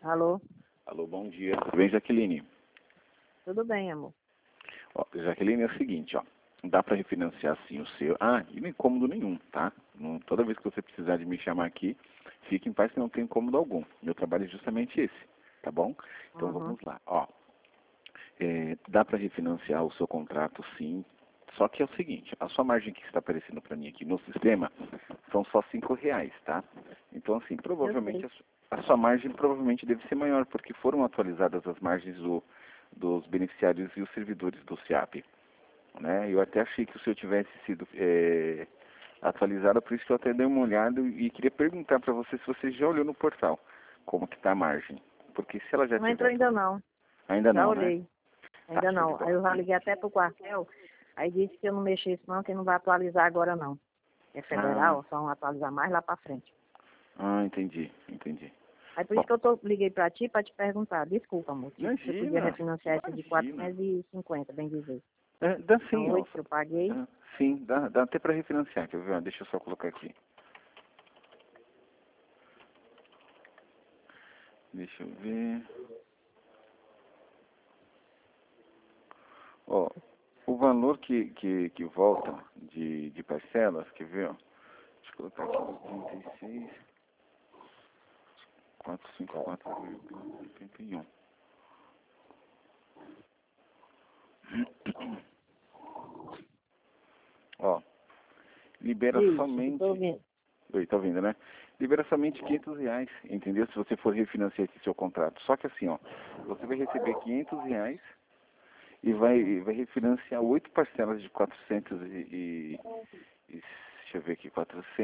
Alô? Alô, bom dia. Tudo bem, Jaqueline? Tudo bem, amor. Ó, Jaqueline, é o seguinte, ó. Dá para refinanciar sim o seu. Ah, e não é incômodo nenhum, tá? Toda vez que você precisar de me chamar aqui, fique em paz que não tem incômodo algum. Meu trabalho é justamente esse, tá bom? Então Uhum. vamos lá. Ó, dá para refinanciar o seu contrato sim. Só que é o seguinte, a sua margem que está aparecendo para mim aqui no sistema são só R$ 5, tá? Então assim, Eu sei. provavelmente a sua margem provavelmente deve ser maior, porque foram atualizadas as margens dos beneficiários e os servidores do SIAP, né? Eu até achei que o seu tivesse sido atualizado, por isso que eu até dei uma olhada e queria perguntar para você se você já olhou no portal como que está a margem, porque se ela já Não tiver entrou ainda não. ainda Já não, né? olhei. Tá, Ainda show de não. Aí bola. eu já liguei até pro quartel. Aí disse que eu não mexesse não, que não vai atualizar agora não. É Ah, federal, só vão atualizar mais lá pra frente. entendi. Aí por Bom, isso que liguei pra ti pra te perguntar. Desculpa, amor. Se você podia imagina, refinanciar essa de imagina. 450, bem dizer. Dá São sim, ó. 8 que eu paguei. Sim, dá até para refinanciar, quer ver? Ó, deixa eu só colocar aqui. Deixa eu ver. Ó, o valor que volta de parcelas, quer ver, ó? Deixa eu colocar aqui 86, 454,81. Ó, libera Isso, eu tô somente. ouvindo. Oi, tá ouvindo, né? Libera somente R$ 500, entendeu? Se você for refinanciar esse seu contrato. Só que assim, ó, você vai receber R$ 500 e vai refinanciar 8 parcelas de 400 deixa eu ver aqui,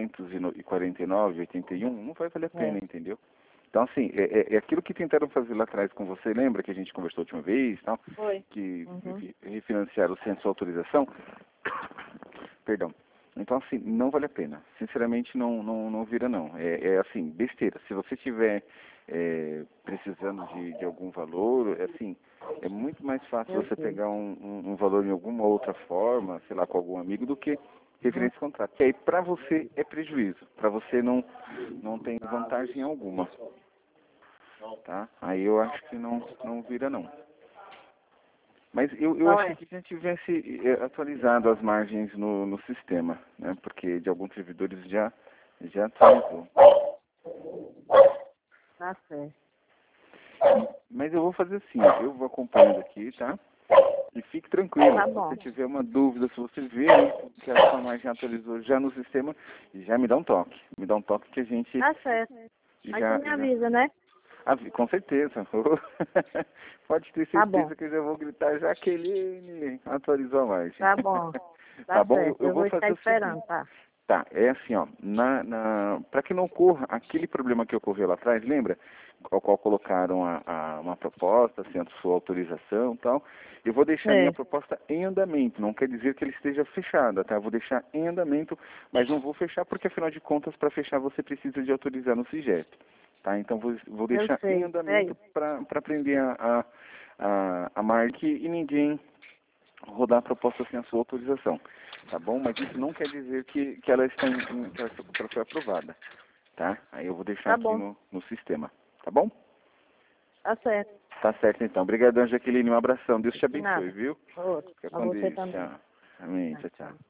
449,81, não vai valer a pena, É, entendeu? Então, assim, é aquilo que tentaram fazer lá atrás com você, lembra que a gente conversou a última vez, tal, foi. que Uhum. refinanciaram sem sua autorização? Perdão. Então, assim, não vale a pena. Sinceramente, não vira, não. Assim, besteira. Se você tiver precisando de algum valor, assim, é muito mais fácil Eu você sei. pegar um valor em alguma outra forma, sei lá, com algum amigo, do que Uhum. referente esse contrato. Que aí, para você, é prejuízo. Para você, não tem vantagem alguma, tá? Aí eu acho que não vira, não. Mas eu Qual achei é? que já tivesse atualizado as margens no sistema, né? Porque de alguns servidores já atualizou. Tá certo. Mas eu vou fazer assim, eu vou acompanhando aqui, tá? E fique tranquilo, Tá se bom. você tiver uma dúvida, se você vê aí que a sua margem atualizou já no sistema, já me dá um toque. Me dá um toque que a gente Tá certo. Aí tu já... me avisa, né? Com certeza. Pode ter Tá bom. certeza que eu já vou gritar, Jaqueline, atualizou a margem. Tá bom. Tá Tá bom? Eu, certo. eu Eu vou vou estar fazer o seguinte. esperando, tá? Tá, é assim, ó, para que não ocorra aquele problema que ocorreu lá atrás, lembra? Ao qual colocaram uma proposta, sem a sua autorização e tal, eu vou deixar a minha É. proposta em andamento, não quer dizer que ele esteja fechada, tá? Eu vou deixar em andamento, mas não vou fechar porque, afinal de contas, para fechar você precisa de autorizar no SIGEP, tá? Então, vou Eu deixar em sei. É andamento isso. para prender a marca e ninguém rodar a proposta sem a sua autorização, tá bom? Mas isso não quer dizer que ela está que ela foi aprovada, tá? Aí eu vou deixar Tá aqui bom. no sistema, tá bom? Tá certo. Tá certo então. Obrigadão, Jaqueline, um abração. Deus te De abençoe, nada. viu? Outro. Fica Pra com você Deus. também. Tchau. Amém. Tá, Tchau, tchau. tchau.